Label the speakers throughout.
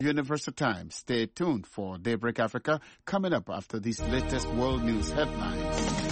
Speaker 1: Universal Time. Stay tuned for Daybreak Africa coming up after these latest world news headlines.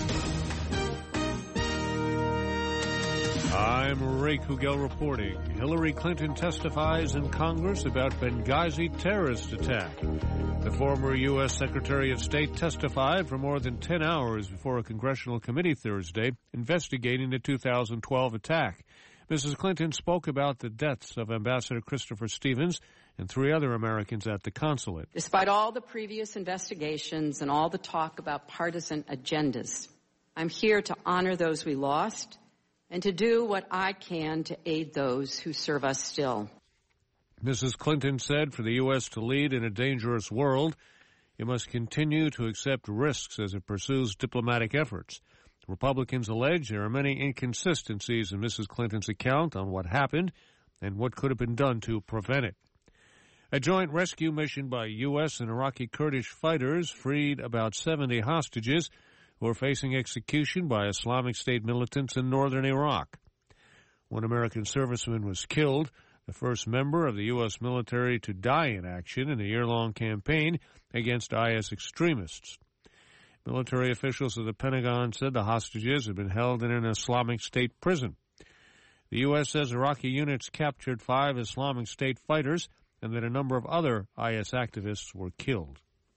Speaker 2: I'm Ray Kugel reporting. Hillary Clinton testifies in Congress about Benghazi terrorist attack. The former U.S. Secretary of State testified for more than 10 hours before a congressional committee Thursday investigating the 2012 attack. Mrs. Clinton spoke about the deaths of Ambassador Christopher Stevens and 3 other Americans at the consulate.
Speaker 3: Despite all the previous investigations and all the talk about partisan agendas, I'm here to honor those we lost and to do what I can to aid those who serve us still.
Speaker 2: Mrs. Clinton said for the U.S. to lead in a dangerous world, it must continue to accept risks as it pursues diplomatic efforts. Republicans allege there are many inconsistencies in Mrs. Clinton's account on what happened and what could have been done to prevent it. A joint rescue mission by U.S. and Iraqi Kurdish fighters freed about 70 hostages who are facing execution by Islamic State militants in northern Iraq. One American serviceman was killed, the first member of the U.S. military to die in action in a year-long campaign against IS extremists. Military officials of the Pentagon said the hostages had been held in an Islamic State prison. The U.S. says Iraqi units captured 5 Islamic State fighters and that a number of other IS activists were killed.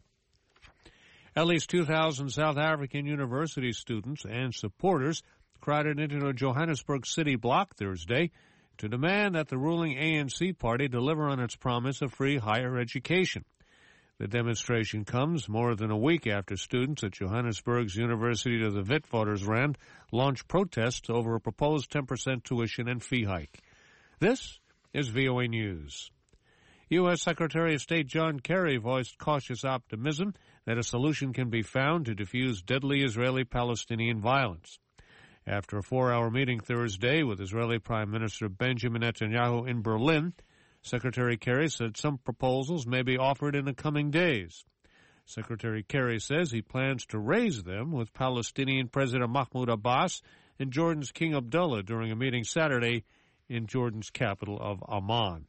Speaker 2: At least 2,000 South African university students and supporters crowded into a Johannesburg city block Thursday to demand that the ruling ANC party deliver on its promise of free higher education. The demonstration comes more than a week after students at Johannesburg's University of the Witwatersrand launched protests over a proposed 10% tuition and fee hike. This is VOA News. U.S. Secretary of State John Kerry voiced cautious optimism that a solution can be found to defuse deadly Israeli-Palestinian violence. After a 4-hour meeting Thursday with Israeli Prime Minister Benjamin Netanyahu in Berlin, Secretary Kerry said some proposals may be offered in the coming days. Secretary Kerry says he plans to raise them with Palestinian President Mahmoud Abbas and Jordan's King Abdullah during a meeting Saturday in Jordan's capital of Amman.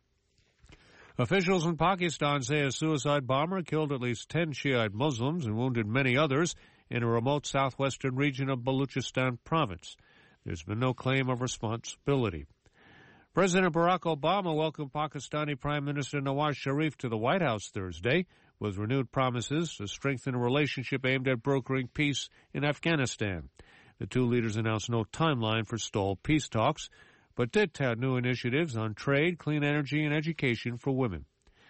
Speaker 2: Officials in Pakistan say a suicide bomber killed at least 10 Shiite Muslims and wounded many others in a remote southwestern region of Baluchistan province. There's been no claim of responsibility. President Barack Obama welcomed Pakistani Prime Minister Nawaz Sharif to the White House Thursday with renewed promises to strengthen a relationship aimed at brokering peace in Afghanistan. The two leaders announced no timeline for stalled peace talks, but did tout new initiatives on trade, clean energy, and education for women.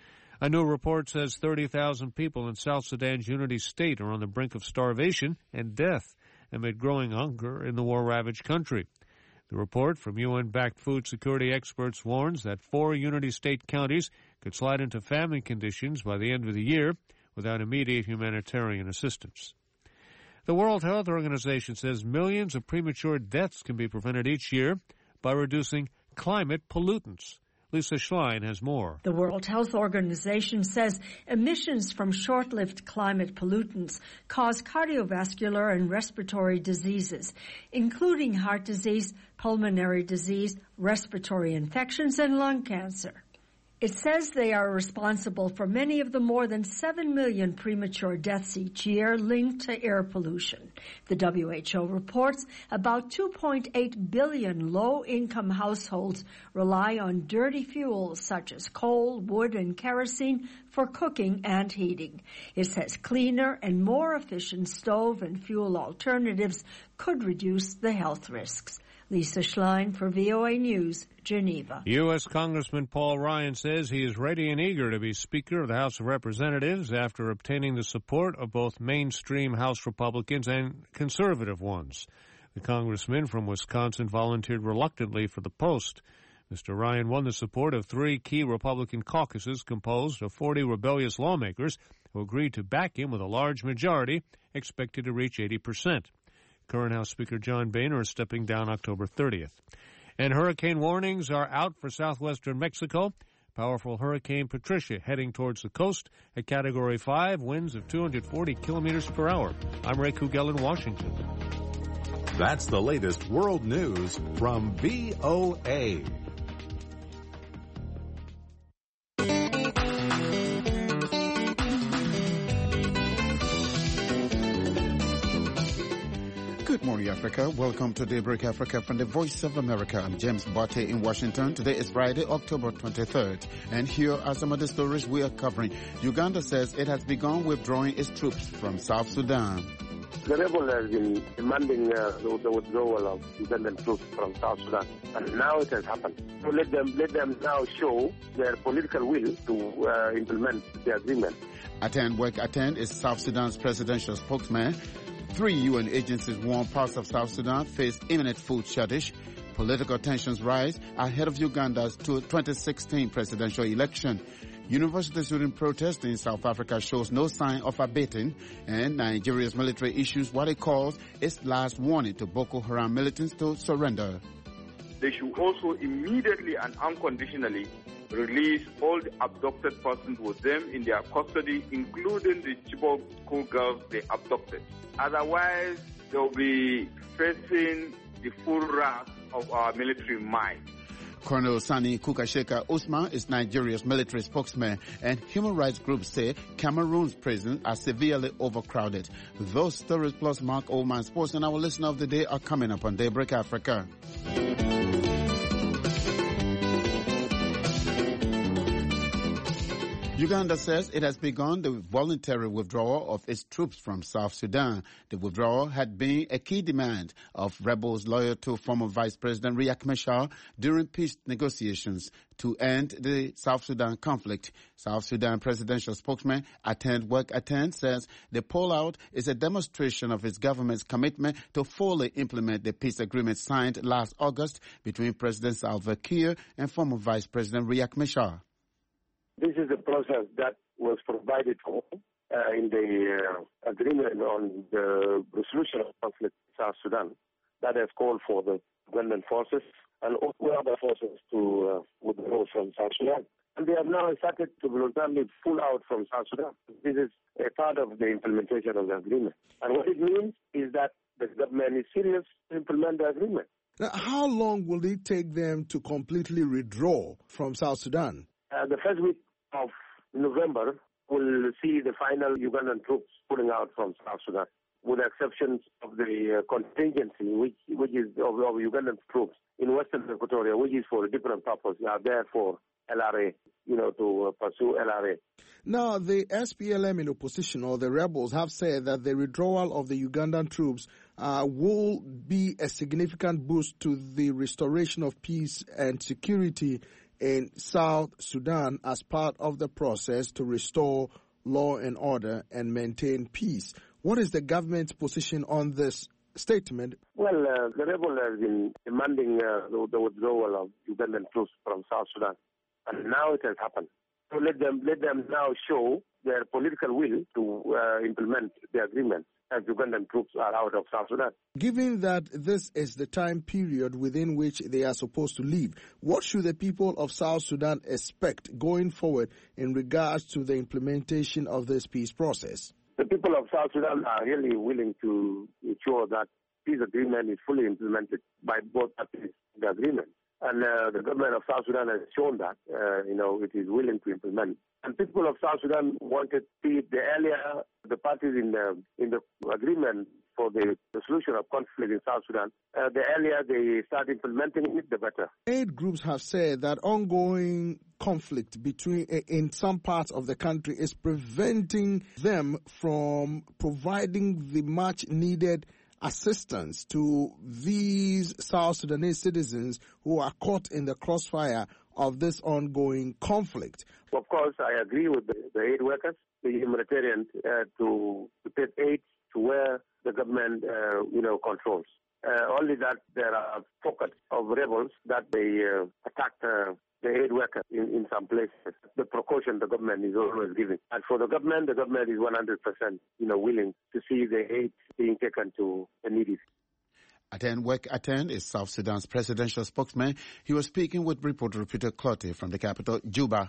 Speaker 2: A new report says 30,000 people in South Sudan's Unity State are on the brink of starvation and death amid growing hunger in the war-ravaged country. The report from UN-backed food security experts warns that 4 Unity State counties could slide into famine conditions by the end of the year without immediate humanitarian assistance. The World Health Organization says millions of premature deaths can be prevented each year by reducing climate pollutants. Lisa Schlein has more.
Speaker 4: The World Health Organization says emissions from short-lived climate pollutants cause cardiovascular and respiratory diseases, including heart disease, pulmonary disease, respiratory infections, and lung cancer. It says they are responsible for many of the more than 7 million premature deaths each year linked to air pollution. The WHO reports about 2.8 billion low-income households rely on dirty fuels such as coal, wood, and kerosene for cooking and heating. It says cleaner and more efficient stove and fuel alternatives could reduce the health risks. Lisa Schlein for VOA News, Geneva.
Speaker 2: U.S. Congressman Paul Ryan says he is ready and eager to be Speaker of the House of Representatives after obtaining the support of both mainstream House Republicans and conservative ones. The congressman from Wisconsin volunteered reluctantly for the post. Mr. Ryan won the support of 3 key Republican caucuses composed of 40 rebellious lawmakers who agreed to back him with a large majority expected to reach 80%. Current House Speaker John Boehner is stepping down October 30th. And hurricane warnings are out for southwestern Mexico. Powerful Hurricane Patricia heading towards the coast at Category 5, winds of 240 kilometers per hour. I'm Ray Kugel in Washington.
Speaker 5: That's the latest world news from VOA.
Speaker 1: morning, Africa. Welcome to Daybreak Africa from the Voice of America. I'm James Botte in Washington. Today is Friday, October 23rd. And here are some of the stories we are covering. Uganda says it has begun withdrawing its troops from South Sudan.
Speaker 6: The rebel has been demanding the withdrawal of Ugandan troops from South Sudan, and now it has happened. So let them now show their political will to implement the agreement.
Speaker 1: Aten Wek Aten is South Sudan's presidential spokesman. 3 UN agencies warn parts of South Sudan face imminent food shortage. Political tensions rise ahead of Uganda's 2016 presidential election. University student protest in South Africa shows no sign of abating, and Nigeria's military issues what it calls its last warning to Boko Haram militants to surrender.
Speaker 7: They should also immediately and unconditionally release all the abducted persons with them in their custody, including the Chibok schoolgirls they abducted. Otherwise, they'll be facing the full wrath of our military might.
Speaker 1: Colonel Sani Kukasheka Usman is Nigeria's military spokesman, and human rights groups say Cameroon's prisons are severely overcrowded. Those stories plus Mark Oldman Sports and our listener of the day are coming up on Daybreak Africa. Uganda says it has begun the voluntary withdrawal of its troops from South Sudan. The withdrawal had been a key demand of rebels loyal to former Vice President Riek Machar during peace negotiations to end the South Sudan conflict. South Sudan presidential spokesman Aten Wek Aten says the pullout is a demonstration of its government's commitment to fully implement the peace agreement signed last August between President Salva Kiir and former Vice President Riek Machar.
Speaker 6: This is a process that was provided for in the agreement on the resolution of conflict in South Sudan that has called for the Ugandan forces and all other forces to withdraw from South Sudan. And they have now started to voluntarily pull out from South Sudan. This is a part of the implementation of the agreement. And what it means is that the government is serious to implement the agreement.
Speaker 8: Now, how long will it take them to completely withdraw from South Sudan?
Speaker 6: The first week of November will see the final Ugandan troops pulling out from South Sudan, with the exceptions of the contingency, which is of Ugandan troops in Western Equatoria, which is for a different purpose. They are there for LRA, to pursue LRA.
Speaker 8: Now, the SPLM in opposition, or the rebels, have said that the withdrawal of the Ugandan troops will be a significant boost to the restoration of peace and security in South Sudan as part of the process to restore law and order and maintain peace. What is the government's position on this statement?
Speaker 6: Well, the rebel has been demanding the withdrawal of Ugandan troops from South Sudan, and now it has happened. So let them now show their political will to implement the agreement as Ugandan troops are out of South Sudan.
Speaker 8: Given that this is the time period within which they are supposed to leave, what should the people of South Sudan expect going forward in regards to the implementation of this peace process?
Speaker 6: The people of South Sudan are really willing to ensure that peace agreement is fully implemented by both parties in the agreement. And the government of South Sudan has shown that, it is willing to implement. And people of South Sudan wanted the earlier the parties in the agreement for the solution of conflict in South Sudan, the earlier they start implementing it, the better.
Speaker 8: Aid groups have said that ongoing conflict in some parts of the country is preventing them from providing the much needed assistance to these South Sudanese citizens who are caught in the crossfire of this ongoing conflict.
Speaker 6: Of course, I agree with the aid workers, the humanitarians, to take aid to where the government, controls. Only that there are pockets of rebels that they attack the aid workers in some places. The precaution the government is always giving. And for the government is 100%, willing to see the aid being taken to the needy.
Speaker 1: Aten Wek Aten is South Sudan's presidential spokesman. He was speaking with reporter Peter Clottey from the capital, Juba.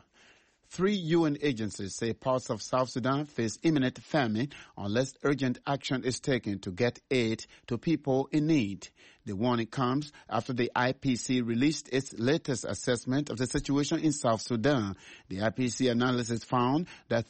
Speaker 1: 3 UN agencies say parts of South Sudan face imminent famine unless urgent action is taken to get aid to people in need. The warning comes after the IPC released its latest assessment of the situation in South Sudan. The IPC analysis found that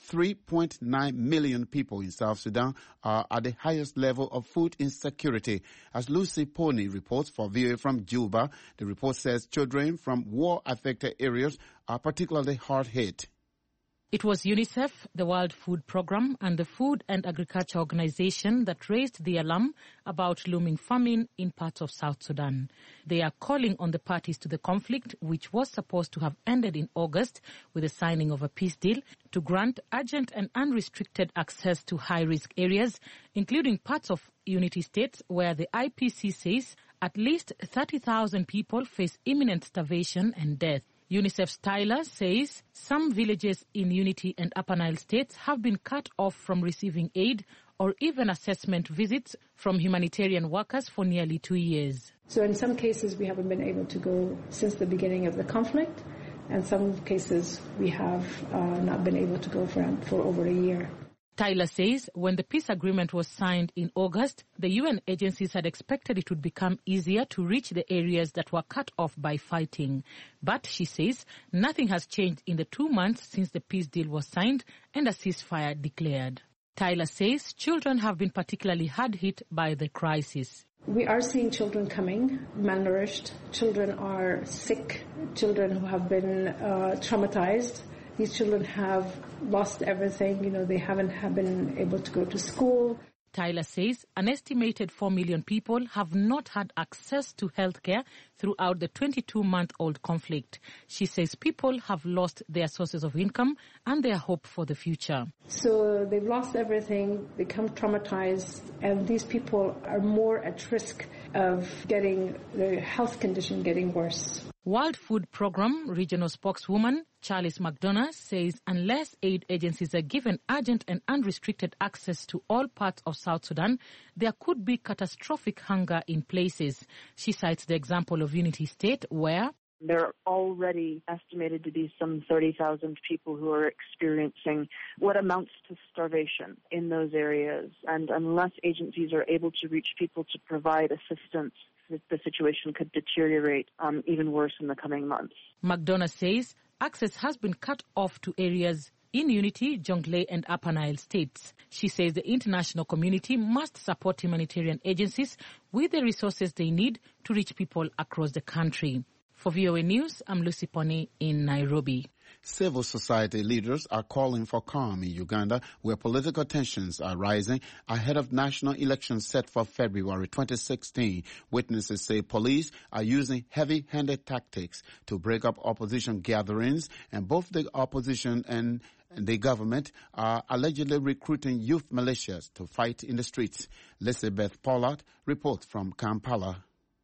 Speaker 1: 3.9 million people in South Sudan are at the highest level of food insecurity. As Lucy Pony reports for VOA from Juba, the report says children from war-affected areas are particularly hard hit.
Speaker 9: It was UNICEF, the World Food Programme, and the Food and Agriculture Organization that raised the alarm about looming famine in parts of South Sudan. They are calling on the parties to the conflict, which was supposed to have ended in August with the signing of a peace deal, to grant urgent and unrestricted access to high-risk areas, including parts of Unity States where the IPC says at least 30,000 people face imminent starvation and death. UNICEF's Tyler says some villages in Unity and Upper Nile states have been cut off from receiving aid or even assessment visits from humanitarian workers for nearly 2 years.
Speaker 10: So in some cases we haven't been able to go since the beginning of the conflict, and some cases we have not been able to go for over a year.
Speaker 9: Tyler says when the peace agreement was signed in August, the UN agencies had expected it would become easier to reach the areas that were cut off by fighting. But, she says, nothing has changed in the 2 months since the peace deal was signed and a ceasefire declared. Tyler says children have been particularly hard hit by the crisis.
Speaker 10: We are seeing children coming, malnourished. Children are sick. Children who have been traumatized. These children have lost everything. They haven't been able to go to school.
Speaker 9: Tyler says an estimated 4 million people have not had access to health care throughout the 22-month-old conflict. She says people have lost their sources of income and their hope for the future.
Speaker 10: So they've lost everything, become traumatized, and these people are more at risk of getting their health condition getting worse.
Speaker 9: World Food Programme regional spokeswoman Charles McDonough says unless aid agencies are given urgent and unrestricted access to all parts of South Sudan, there could be catastrophic hunger in places. She cites the example of Unity State where
Speaker 11: there are already estimated to be some 30,000 people who are experiencing what amounts to starvation in those areas. And unless agencies are able to reach people to provide assistance, the situation could deteriorate even worse in the coming months.
Speaker 9: McDonough says access has been cut off to areas in Unity, Jonglei and Upper Nile states. She says the international community must support humanitarian agencies with the resources they need to reach people across the country. For VOA News, I'm Lucy Pony in Nairobi.
Speaker 1: Civil society leaders are calling for calm in Uganda, where political tensions are rising ahead of national elections set for February 2016. Witnesses say police are using heavy-handed tactics to break up opposition gatherings, and both the opposition and the government are allegedly recruiting youth militias to fight in the streets. Elizabeth Pollard reports from Kampala.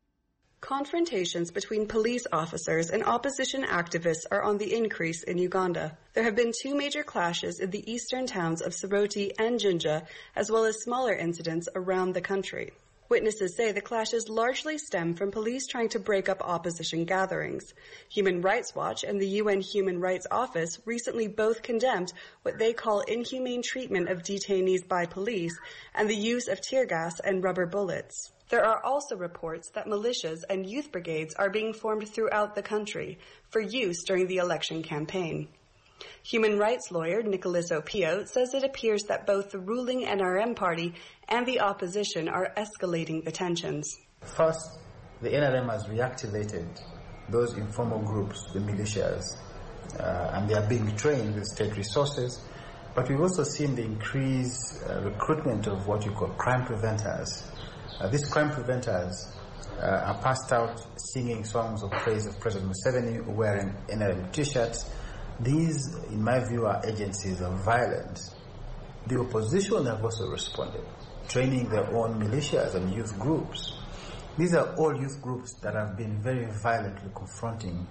Speaker 12: Confrontations between police officers and opposition activists are on the increase in Uganda. There have been 2 major clashes in the eastern towns of Soroti and Jinja, as well as smaller incidents around the country. Witnesses say the clashes largely stem from police trying to break up opposition gatherings. Human Rights Watch and the UN Human Rights Office recently both condemned what they call inhumane treatment of detainees by police and the use of tear gas and rubber bullets. There are also reports that militias and youth brigades are being formed throughout the country for use during the election campaign. Human rights lawyer Nicholas Opio says it appears that both the ruling NRM party and the opposition are escalating the tensions.
Speaker 13: First, the NRM has reactivated those informal groups, the militias, and they are being trained with state resources. But we've also seen the increased recruitment of what you call crime preventers. These crime preventers are passed out singing songs of praise of President Museveni, wearing NRM t-shirts. These, in my view, are agencies of violence. The opposition have also responded, training their own militias and youth groups. These are all youth groups that have been very violently confronting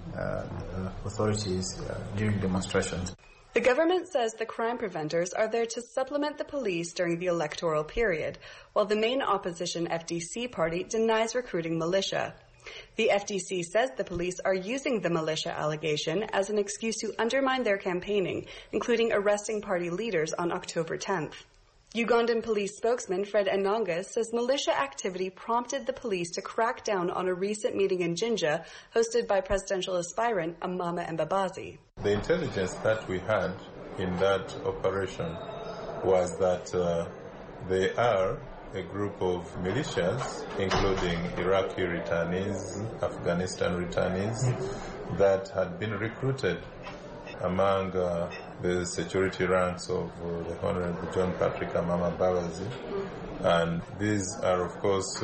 Speaker 13: authorities during demonstrations.
Speaker 12: The government says the crime preventers are there to supplement the police during the electoral period, while the main opposition FDC party denies recruiting militia. The FDC says the police are using the militia allegation as an excuse to undermine their campaigning, including arresting party leaders on October 10th. Ugandan police spokesman Fred Enanga says militia activity prompted the police to crack down on a recent meeting in Jinja hosted by presidential aspirant Amama Mbabazi.
Speaker 14: The intelligence that we had in that operation was that they are a group of militias, including Iraqi returnees, Afghanistan returnees, that had been recruited among the security ranks of the Honorable John Patrick Amama Mbabazi. And these are, of course,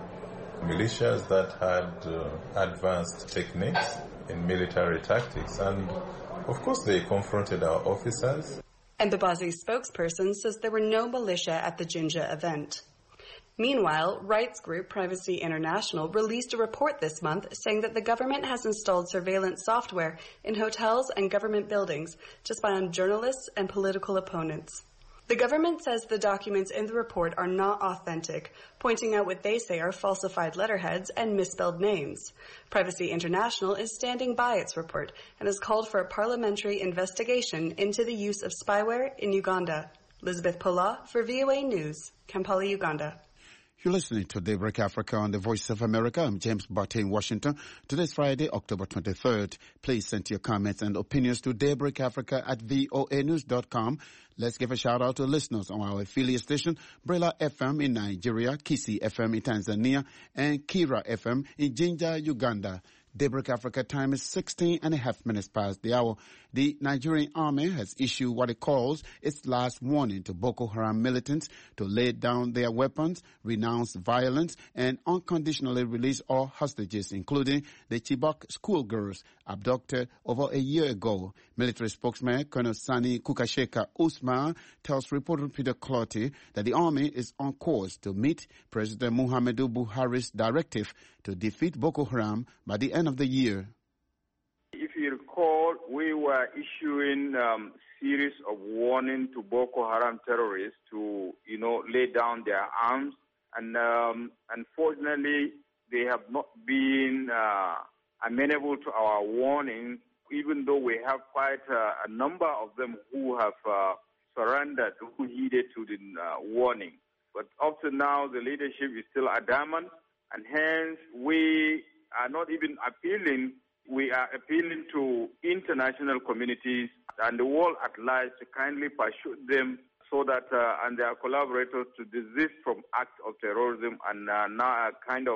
Speaker 14: militias that had advanced techniques in military tactics. And, of course, they confronted our officers.
Speaker 12: Mbabazi's spokesperson says there were no militia at the Jinja event. Meanwhile, rights group Privacy International released a report this month saying that the government has installed surveillance software in hotels and government buildings to spy on journalists and political opponents. The government says the documents in the report are not authentic, pointing out what they say are falsified letterheads and misspelled names. Privacy International is standing by its report and has called for a parliamentary investigation into the use of spyware in Uganda. Elizabeth Pola for VOA News, Kampala, Uganda.
Speaker 1: You're listening to Daybreak Africa on the Voice of America. I'm James Barty in Washington. Today's Friday, October 23rd. Please send your comments and opinions to daybreakafrica@voanews.com. Let's give a shout out to listeners on our affiliate station, Brela FM in Nigeria, Kisi FM in Tanzania, and Kira FM in Jinja, Uganda. Daybreak Africa time is 16 and a half minutes past the hour. The Nigerian army has issued what it calls its last warning to Boko Haram militants to lay down their weapons, renounce violence, and unconditionally release all hostages, including the Chibok schoolgirls abducted over a year ago. Military spokesman Colonel Sani Kukasheka Usman tells reporter Peter Clotty that the army is on course to meet President Muhammadu Buhari's directive to defeat Boko Haram by the end of the year.
Speaker 7: If you recall, we were issuing series of warning to Boko Haram terrorists to, lay down their arms. And unfortunately, they have not been amenable to our warning, even though we have quite a number of them who have surrendered, who heeded to the warning. But up to now, the leadership is still adamant, and hence we are not even appealing. We are appealing to international communities and the world at large to kindly pursue them so that and their collaborators to desist from acts of terrorism and now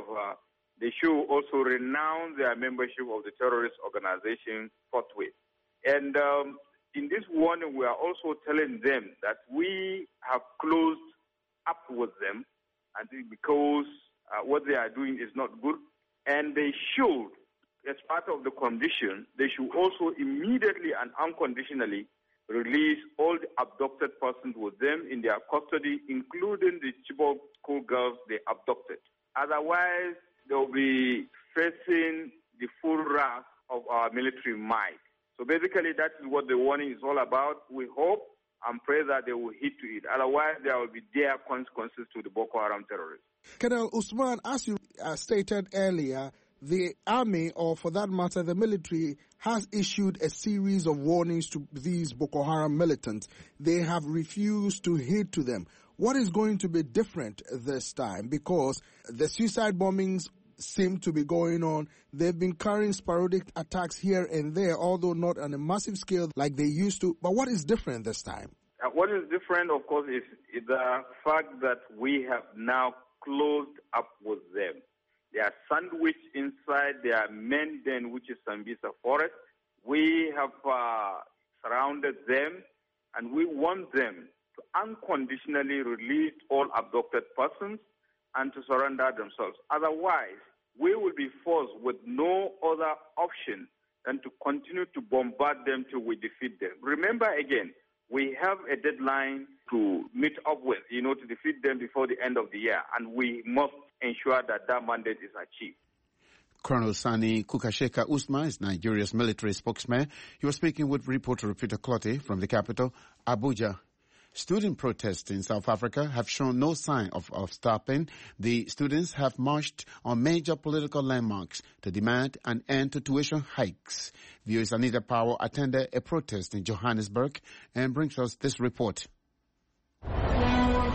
Speaker 7: they should also renounce their membership of the terrorist organization forthwith. And in this warning, we are also telling them that we have closed up with them, and because what they are doing is not good, and they should, as part of the condition, they should also immediately and unconditionally release all the abducted persons with them in their custody, including the Chibok schoolgirls they abducted. Otherwise, they will be facing the full wrath of our military might. So basically, that is what the warning is all about. We hope and pray that they will heed to it. Otherwise, there will be dire consequences to the Boko Haram terrorists.
Speaker 8: Colonel Usman, as you stated earlier, the army, or for that matter, the military, has issued a series of warnings to these Boko Haram militants. They have refused to heed to them. What is going to be different this time? Because the suicide bombings seem to be going on. They've been carrying sporadic attacks here and there, although not on a massive scale like they used to. But what is different this time?
Speaker 7: What is different, of course, is the fact that we have now closed up with them. They are sandwiched inside their main den, which is Sambisa Forest. We have surrounded them, and we want them to unconditionally release all abducted persons and to surrender themselves. Otherwise, we will be forced with no other option than to continue to bombard them till we defeat them. Remember again, we have a deadline to meet up with, to defeat them before the end of the year, and we must ensure that that mandate is achieved.
Speaker 1: Colonel Sani Kukasheka Usman is Nigeria's military spokesman. He was speaking with reporter Peter Clotty from the capital, Abuja. Student protests in South Africa have shown no sign of stopping. The students have marched on major political landmarks to demand an end to tuition hikes. VOA's Anita Powell attended a protest in Johannesburg and brings us this report.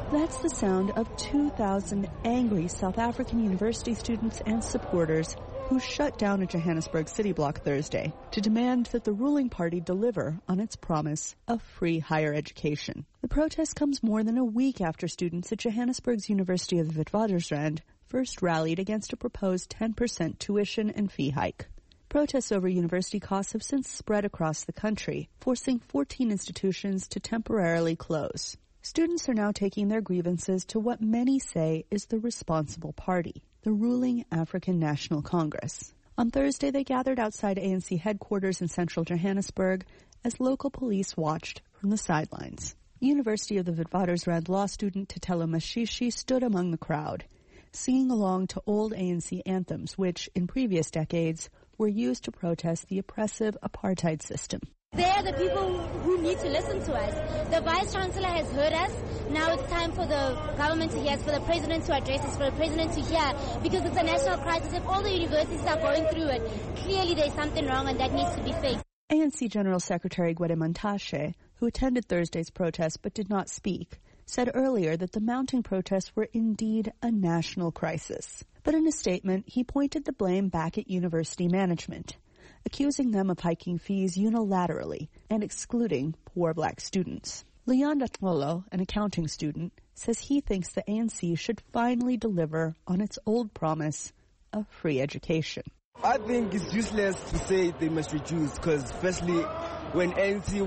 Speaker 15: That's the sound of 2,000 angry South African university students and supporters who shut down a Johannesburg city block Thursday to demand that the ruling party deliver on its promise of free higher education. The protest comes more than a week after students at Johannesburg's University of the Witwatersrand first rallied against a proposed 10% tuition and fee hike. Protests over university costs have since spread across the country, forcing 14 institutions to temporarily close. Students are now taking their grievances to what many say is the responsible party, the ruling African National Congress. On Thursday, they gathered outside ANC headquarters in central Johannesburg as local police watched from the sidelines. University of the Witwatersrand law student Tatelo Mashishi stood among the crowd, singing along to old ANC anthems, which, in previous decades, were used to protest the oppressive apartheid system.
Speaker 16: They are the people who need to listen to us. The Vice-Chancellor has heard us. Now it's time for the government to hear us, for the President to address us, for the President to hear, because it's a national crisis. If all the universities are going through it, clearly there's something wrong and that needs to be fixed.
Speaker 15: ANC General Secretary Gwede Mantashe, who attended Thursday's protest but did not speak, said earlier that the mounting protests were indeed a national crisis. But in a statement, he pointed the blame back at university management, accusing them of hiking fees unilaterally and excluding poor black students. Leon Datmolo, an accounting student, says he thinks the ANC should finally deliver on its old promise of free education.
Speaker 17: I think it's useless to say they must reduce because firstly, when ANC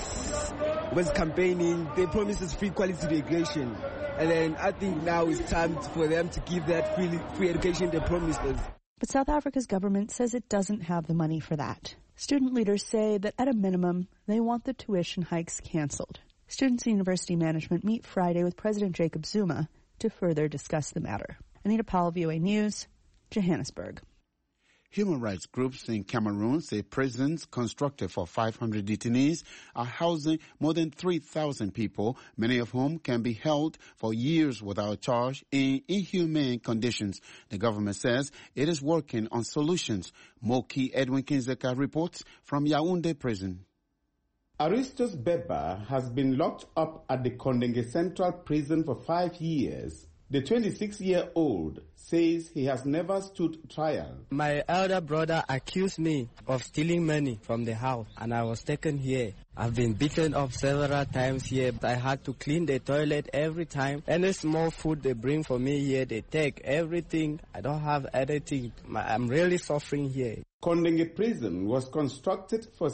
Speaker 17: was campaigning, they promised us free quality education. And then I think now it's time for them to give that free education they promised us.
Speaker 15: But South Africa's government says it doesn't have the money for that. Student leaders say that at a minimum, they want the tuition hikes canceled. Students and university management meet Friday with President Jacob Zuma to further discuss the matter. Anita Powell, VOA News, Johannesburg.
Speaker 1: Human rights groups in Cameroon say prisons constructed for 500 detainees are housing more than 3,000 people, many of whom can be held for years without charge in inhumane conditions. The government says it is working on solutions. Moki Edwin Kinzeka reports from Yaoundé prison.
Speaker 18: Aristos Beba has been locked up at the Kondenge Central Prison for 5 years. The 26-year-old says he has never stood trial.
Speaker 17: My elder brother accused me of stealing money from the house and I was taken here. I've been beaten up several times here. I had to clean the toilet every time. Any small food they bring for me here, they take everything. I don't have anything. I'm really suffering here.
Speaker 18: Kondenge Prison was constructed for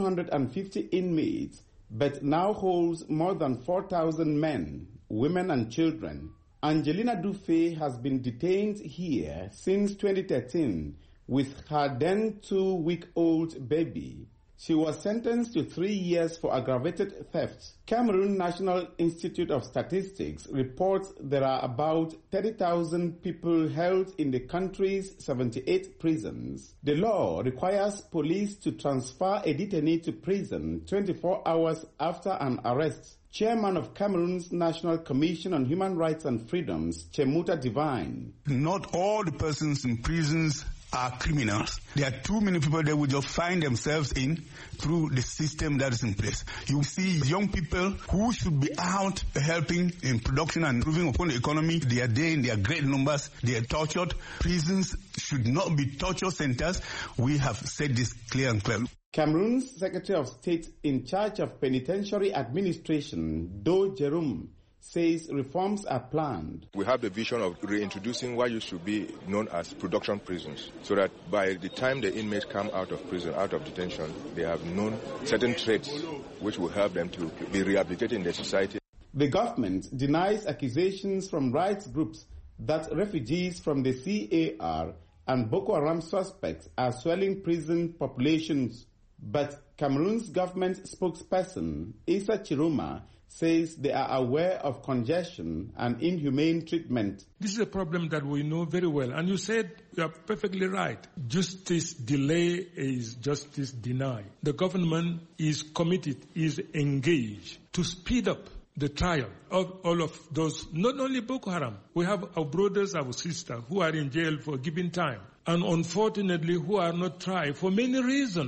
Speaker 18: 750 inmates, but now holds more than 4,000 men, women and children. Angelina Dufay has been detained here since 2013 with her then 2-week-old baby. She was sentenced to 3 years for aggravated theft. Cameroon National Institute of Statistics reports there are about 30,000 people held in the country's 78 prisons. The law requires police to transfer a detainee to prison 24 hours after an arrest. Chairman of Cameroon's National Commission on Human Rights and Freedoms, Chemuta Divine.
Speaker 19: Not all the persons in prisons are criminals. There are too many people that will just find themselves in through the system that is in place. You see young people who should be out helping in production and improving upon the economy. They are there in their great numbers. They are tortured. Prisons should not be torture centers. We have said this clear and clear.
Speaker 18: Cameroon's Secretary of State in charge of penitentiary administration, Do Jerome, says reforms are planned.
Speaker 20: We have the vision of reintroducing what used to be known as production prisons, so that by the time the inmates come out of prison, out of detention, they have known certain traits which will help them to be rehabilitated in the society.
Speaker 18: The government denies accusations from rights groups that refugees from the CAR and Boko Haram suspects are swelling prison populations. But Cameroon's government spokesperson, Issa Chiroma, says they are aware of congestion and inhumane treatment.
Speaker 21: This is a problem that we know very well. And you said you are perfectly right. Justice delay is justice denied. The government is committed, is engaged to speed up the trial of all of those, not only Boko Haram. We have our brothers, our sisters who are in jail for giving time. And unfortunately, who are not tried for many reasons.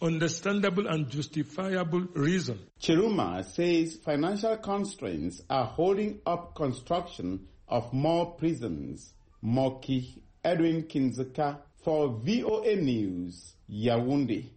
Speaker 21: understandable and justifiable reason.
Speaker 18: Chiruma says financial constraints are holding up construction of more prisons. Moki Edwin Kinzeka for VOA News, Yaoundé.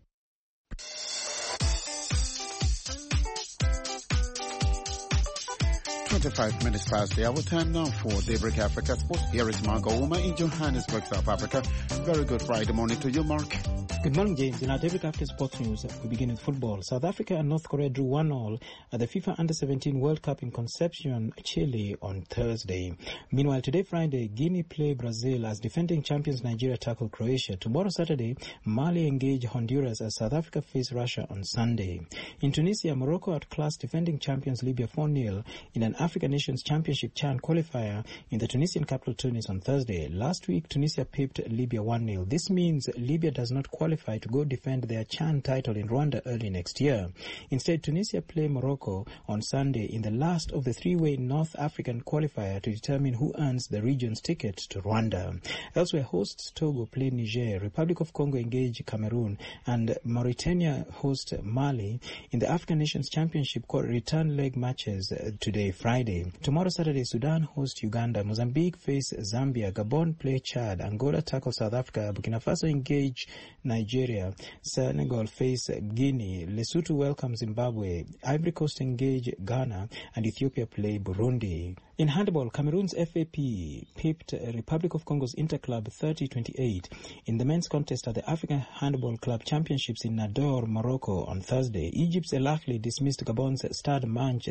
Speaker 1: 25 minutes past the hour. Time now for Daybreak Africa Sports. Here is Mark Ouma in Johannesburg, South Africa. Very good Friday morning to you, Mark.
Speaker 3: Good morning, James. In our Daybreak Africa Sports News, we begin with football. South Africa and North Korea drew 1-1 at the FIFA Under-17 World Cup in Concepcion, Chile on Thursday. Meanwhile, today, Friday, Guinea play Brazil as defending champions Nigeria tackle Croatia. Tomorrow, Saturday, Mali engage Honduras as South Africa face Russia on Sunday. In Tunisia, Morocco outclassed defending champions Libya 4-0 in an African Nations Championship CHAN qualifier in the Tunisian capital Tunis on Thursday. Last week, Tunisia pipped Libya 1-0. This means Libya does not qualify to go defend their CHAN title in Rwanda early next year. Instead, Tunisia play Morocco on Sunday in the last of the three-way North African qualifier to determine who earns the region's ticket to Rwanda. Elsewhere, hosts Togo play Niger, Republic of Congo engage Cameroon, and Mauritania host Mali in the African Nations Championship return leg matches today, Friday. Tomorrow, Saturday, Sudan host Uganda, Mozambique face Zambia, Gabon play Chad, Angola tackle South Africa, Burkina Faso engage Nigeria, Senegal face Guinea, Lesotho welcome Zimbabwe, Ivory Coast engage Ghana, and Ethiopia play Burundi. In handball, Cameroon's FAP pipped Republic of Congo's Interclub 30-28 in the men's contest at the African Handball Club Championships in Nador, Morocco on Thursday. Egypt's El Ahly dismissed Gabon's Stade Manche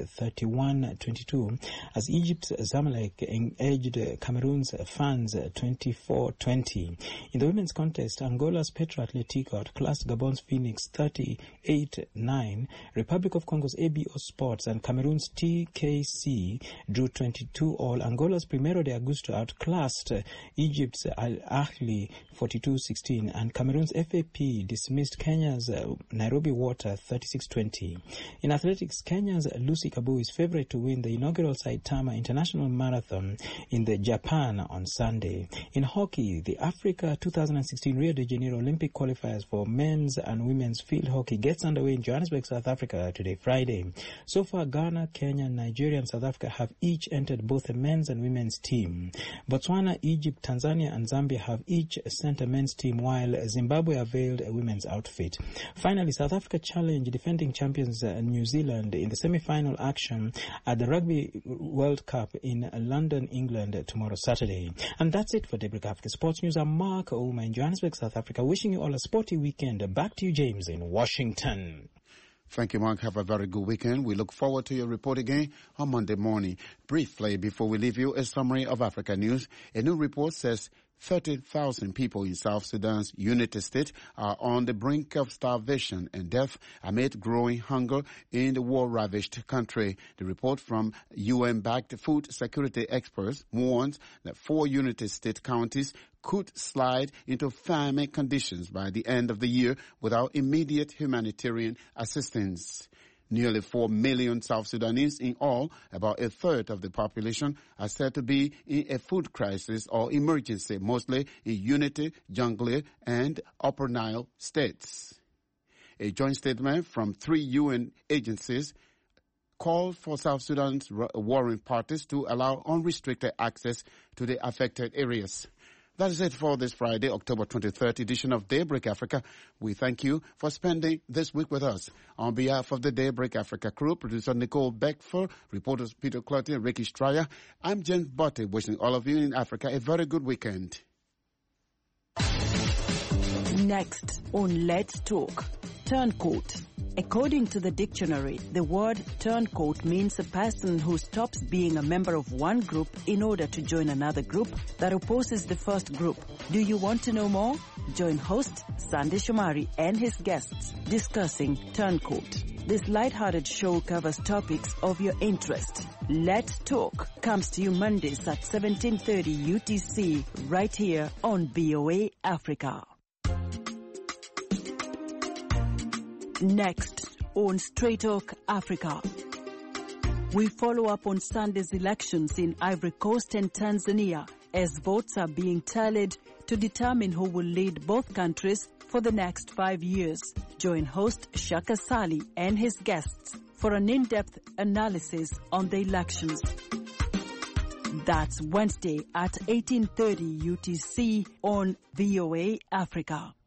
Speaker 3: 31-22 as Egypt's Zamalek edged Cameroon's Fans 24-20. In the women's contest, Angola's Petro Atletico outclassed Gabon's Phoenix 38-9. Republic of Congo's ABO Sports and Cameroon's TKC drew 22-all. Angola's Primero de Agosto outclassed Egypt's Al Ahly 42-16, and Cameroon's FAP dismissed Kenya's Nairobi Water 36-20. In athletics, Kenya's Lucy Kabu is favorite to win the inaugural Saitama International Marathon in Japan on Sunday. In hockey, the Africa 2016 Rio de Janeiro Olympic qualifiers for men's and women's field hockey gets underway in Johannesburg, South Africa today, Friday. So far, Ghana, Kenya, Nigeria, and South Africa have each entered both a men's and women's team. Botswana, Egypt, Tanzania, and Zambia have each sent a men's team, while Zimbabwe availed a women's outfit. Finally, South Africa challenged defending champions New Zealand in the semi-final action at the Rugby World Cup in London, England tomorrow, Saturday. And that's it for Daybreak Africa Sports News. I'm Mark Ouma in Johannesburg, South Africa, wishing you all a sporty weekend. Back to you, James, in Washington.
Speaker 1: Thank you, Mark. Have a very good weekend. We look forward to your report again on Monday morning. Briefly, before we leave you, a summary of Africa news. A new report says 30,000 people in South Sudan's Unity State are on the brink of starvation and death amid growing hunger in the war-ravaged country. The report from UN-backed food security experts warns that 4 Unity State counties could slide into famine conditions by the end of the year without immediate humanitarian assistance. Nearly 4 million South Sudanese in all, about a third of the population, are said to be in a food crisis or emergency, mostly in Unity, Jonglei, and Upper Nile states. A joint statement from 3 UN agencies called for South Sudan's warring parties to allow unrestricted access to the affected areas. That is it for this Friday, October 23rd edition of Daybreak Africa. We thank you for spending this week with us. On behalf of the Daybreak Africa crew, producer Nicole Beckford, reporters Peter Clotty and Ricky Stryer, I'm James Botte, wishing all of you in Africa a very good weekend.
Speaker 22: Next on Let's Talk, turncoat. According to the dictionary, the word turncoat means a person who stops being a member of one group in order to join another group that opposes the first group. Do you want to know more? Join host Sandy Shomari and his guests discussing turncoat. This lighthearted show covers topics of your interest. Let's Talk comes to you Mondays at 17:30 UTC right here on VOA Africa. Next on Straight Talk Africa, we follow up on Sunday's elections in Ivory Coast and Tanzania as votes are being tallied to determine who will lead both countries for the next 5 years. Join host Shaka Sali and his guests for an in-depth analysis on the elections. That's Wednesday at 18:30 UTC on VOA Africa.